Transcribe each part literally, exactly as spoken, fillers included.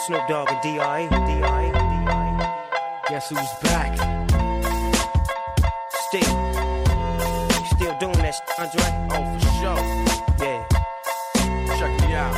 Snoop Dogg and D R E. D R E. D R E. Guess who's back? Still. Still doing that shit, Andre? Oh, for sure. Yeah. Check me out.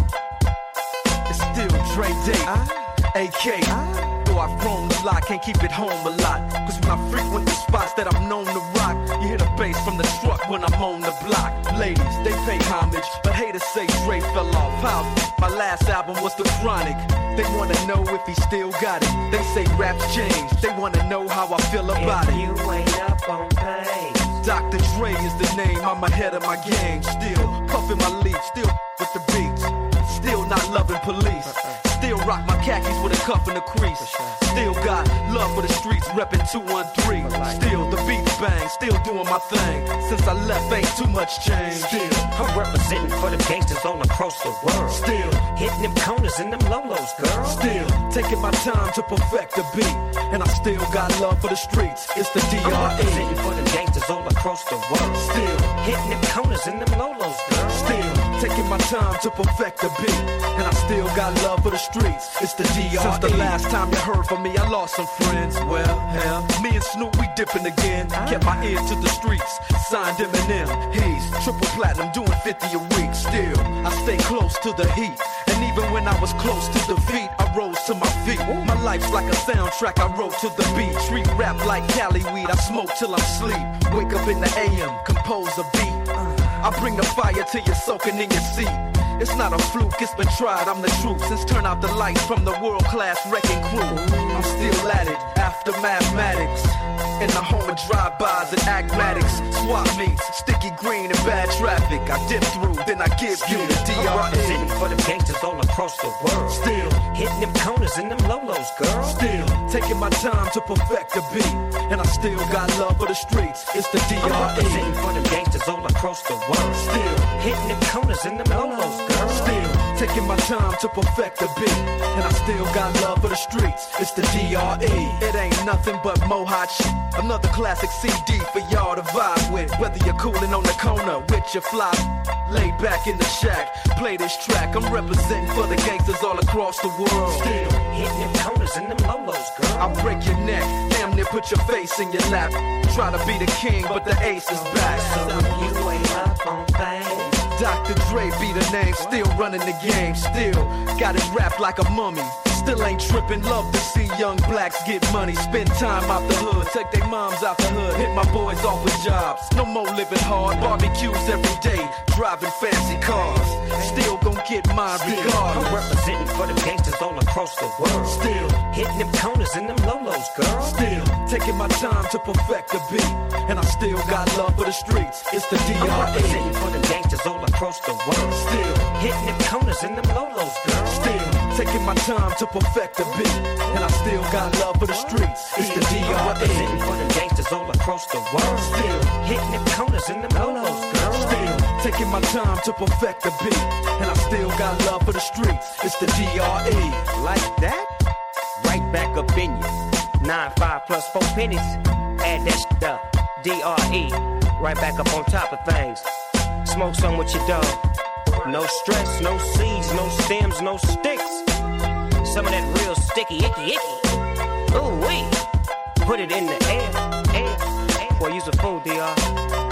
It's still Dre Day, Ah. A K. Ah. Though I've grown a lot, can't keep it home a lot. Cause when I frequent the spots that I'm known to rock, you hear the bass from the truck when I'm on the block. Ladies, they pay homage, but haters say Dre fell off. How? My last album was The Chronic. They wanna know if he still got it. They say rap's changed. They wanna know how I feel about if it. you ain't up on pain. Doctor Dre is the name, I'm ahead of my game. Still puffin' my leaf, still with the beats. Still not loving police. Still rock my khakis with a cuff and a crease. Still got love for the streets, reppin' two one three. Still the beats bang, still doing my thing. Since I left, ain't too much change. Still, I'm representing for them gangsters all across the world. Still hitting them corners and them lolos, girl. Still taking my time to perfect the beat. And I still got love for the streets. It's the D I'm R E. representing for them gangsters all across the world. Still hitting them corners and them lolos, girl. Still taking my time to perfect the beat. And I still got love for the streets. It's the D R E. Since the last time you heard from me, I lost some friends. Well, hell, me and Snoop, we dipping again. Kept my ear to the streets. Signed Eminem. He's triple platinum, doing fifty a week. Still, I stay close to the heat. And even when I was close to defeat, I rose to my feet. My life's like a soundtrack, I wrote to the beat. Street rap like Cali weed, I smoke till I'm asleep. Wake up in the A M, compose a beat. I bring the fire till you're soaking in your seat. It's not a fluke, it's been tried, I'm the truth. Since turn out the lights from the world-class wrecking crew, I'm still at it, after mathematics. In the home of drive-bys and acmatics. Swap meets, sticky green and bad traffic. I dip through, then I give you the D R E. I'm representing for them gangsters all across the world. Still hitting them corners and them lolos, girl. Still taking my time to perfect the beat. And I still got love for the streets. It's the D R E. I'm representing for them gangsters all across the world. Still hitting them corners and them lolos, girl. Still taking my time to perfect the beat. And I still got love for the streets. It's the D R E. It ain't nothing but mohawk shit. Another classic C D for y'all to vibe with. Whether you're coolin' on the corner with your fly, laid back in the shack, play this track. I'm representing for the gangsters all across the world. Still hitting them corners and them lolos, girl. I'll break your neck, damn near put your face in your lap. Try to be the king, but the ace is back. So if you ain't up on things, Doctor Dre be the name, still running the game. Still got it wrapped like a mummy. Still ain't trippin', love to see young blacks get money. Spend time out the hood, take their moms out the hood. Hit my boys off with jobs, no more living hard. Barbecues every day, driving fancy cars. Still gon' get mine regardless. I'm representing for them gangsters all across the world. Still hitting them corners and them lolos, girl. Still taking my time to perfect the beat. And I still got love for the streets. It's the D R E. I'm representing for them gangsters all across the world. Still hitting them corners and them lolos, girl. Still taking my time to perfect the beat. And I still got love for the streets. It's the D R E. I'm representing for them gangsters all across the world. Still hitting them corners and them lolos, girl. Still taking my time to perfect the beat. And I still got love for the streets. It's the D R E. Like that? Right back up in you. Nine, five plus four pennies. Add that shit up. D R E. Right back up on top of things. Smoke some with your dog. No stress, no seeds, no stems, no sticks. Some of that real sticky, icky, icky. Ooh wee. Put it in the air, air, air. Boy, use a fool, D R